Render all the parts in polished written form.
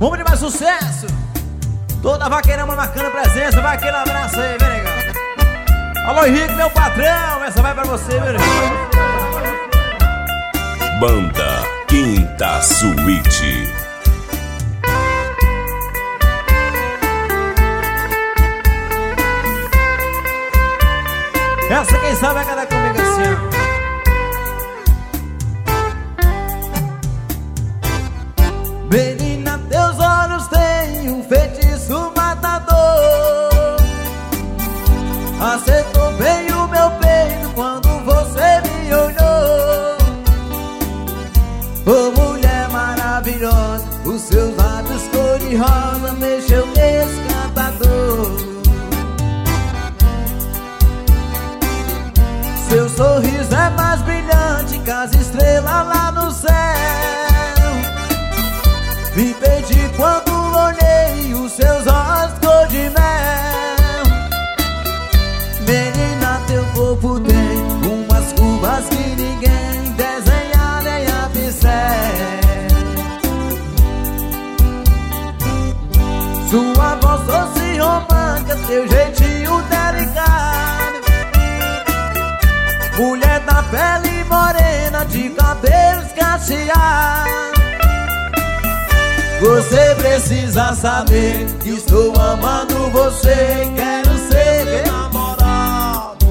Vamos de mais sucesso. Toda vaqueirama marcando presença. Vai aquele abraço aí, vem, legal. Alô, Henrique, meu patrão. Essa vai pra você, meu irmão. Banda Quinta Suíte. Essa quem sabe vai cantar comigo assim, ó. Menina, teus olhos têm um feitiço matador. Acertou bem o meu peito quando você me olhou. Oh, mulher maravilhosa, os seus lábios cor-de-rosa mexeu nesse cantador. Seu sorriso é mais brilhante que as estrelas lá no céu. Me perdi quando olhei os seus olhos cor de mel. Menina, teu corpo tem umas curvas que ninguém desenha nem a pincel. Sua voz doce e romântica, teu jeitinho delicado. Mulher da pele morena, de cabelos cacheados. Você precisa saber que estou amando você, quero ser seu namorado.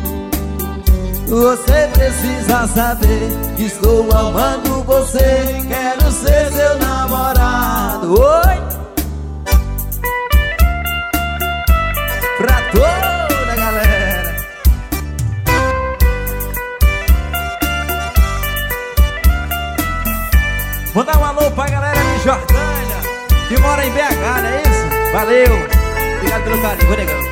Você precisa saber que estou amando você, quero ser seu namorado. Oi! Pra toda a galera. Mandar um alô pra galera de Jordânia, que mora em BH, não é isso? Valeu! Obrigado pelo carinho, vou negando.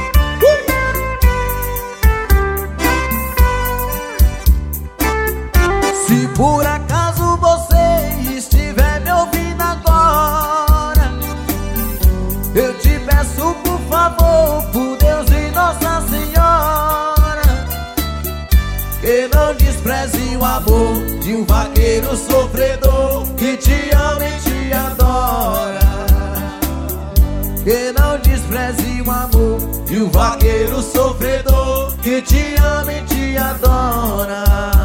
Se por acaso você estiver me ouvindo agora, eu te peço por favor, por Deus e Nossa Senhora, que não despreze o amor de um vaqueiro sofredor que te ama e te adora. Que não despreze o amor de um vaqueiro sofredor que te ama e te adora.